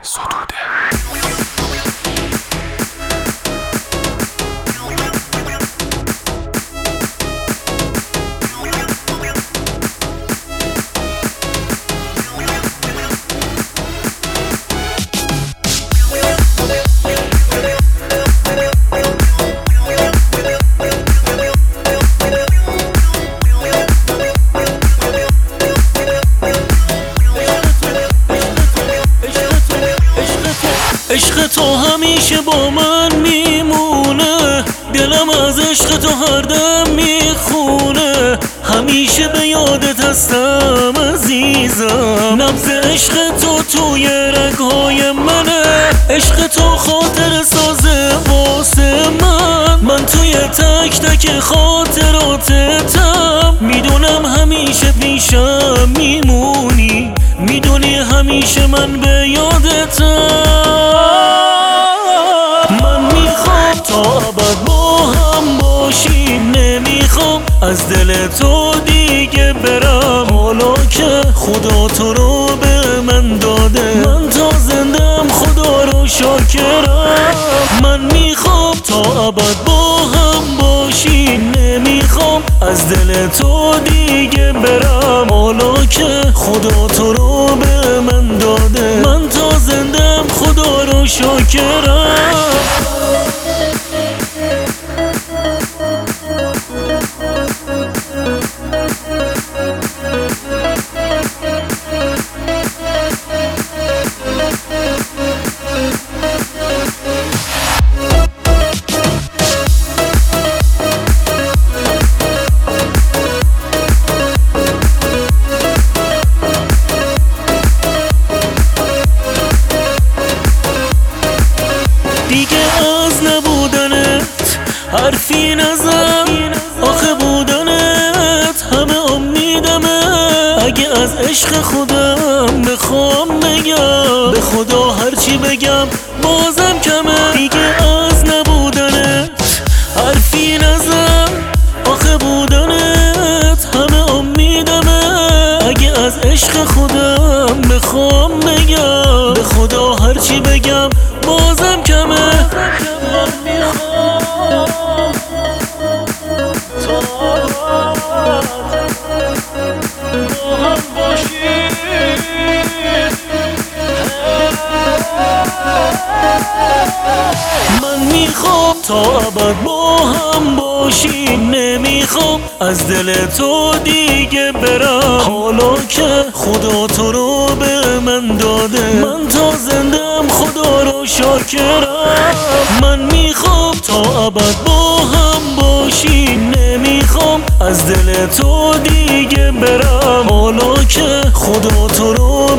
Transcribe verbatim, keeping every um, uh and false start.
ستوده. عشق تو همیشه با من میمونه، دلم از عشق تو هر دم میخونه، همیشه به یادت هستم عزیزم، نبض عشق تو توی رگهای منه، عشق تو خاطر سازه واسه من، من توی تک تک خاطراتتم، میدونم همیشه پیشم میمونی، میدونی همیشه من به یادتم، من میخوام تا ابد با هم باشیم، نمیخوام از دل تو دیگه برم، حالا که خدا تو رو به من داده، من تا زندم خدا رو شاکرم، من میخوام تا ابد با هم باشیم، نمیخوام از دل تو دیگه برم، حالا که خدا تو رو به من داده، من تا زندم خدا رو شاکرم. دیگه از نبودنت حرفی نزن، آخه بودنت همه امیدمه، اگه از عشق خودم بخوام بگم، به خدا هرچی بگم بازم کمه، دیگه از نبودنت حرفی نزن، آخه بودنت همه امیدمه، اگه از عشق خودم بخوام بگم، به خدا هرچی بگم بازم کمه، من میخوام تا با هم باشیم، من میخوام تا ابد با هم باشیم، نمیخوام از دل تو دیگه برم، حالا که خدا تو رو به من داده، من تا زندم خدا رو شاکرم، من میخوام تا ابد با هم باشیم، نمیخوام از دل تو دیگه برم، حالا که خدا تو رو